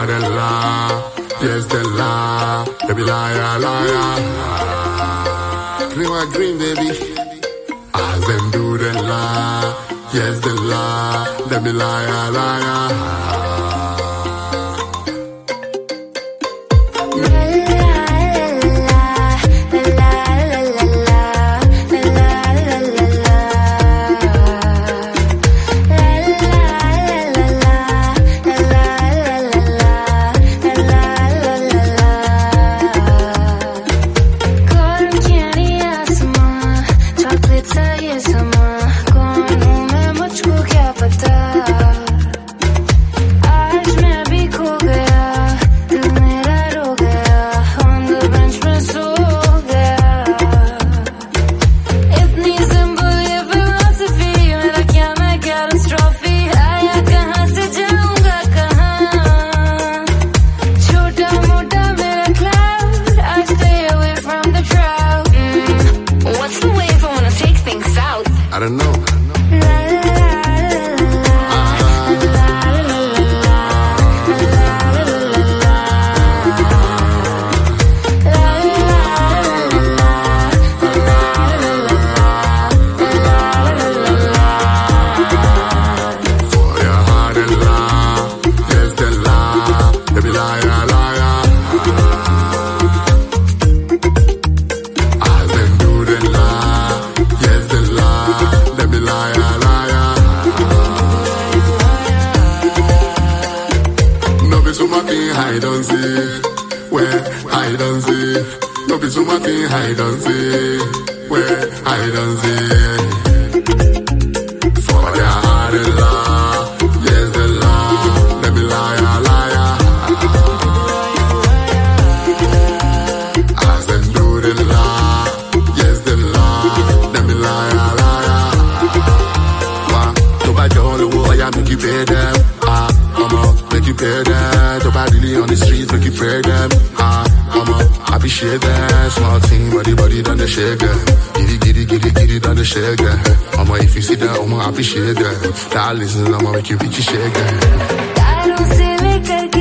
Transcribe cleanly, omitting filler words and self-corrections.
Della, yes Della, baby liar, liar. Green white green baby, as them do Della, yes Della, baby liar, liar. I don't know. I don't see where I don't see. No be so much I don't see where I don't see. For their heart is law, yes the law. Let me liar, liar. As them do the law, yes the law. Let me liar, liar. Wow, to buy all the war, I make you pay them. Make you pay them. To buy really on the streets, make you pray them. I appreciate that. Small team, body done the shake them. Giddy done the shake them. If you see that, I appreciate that. That listen, I'ma make you bitch shake them. I don't see me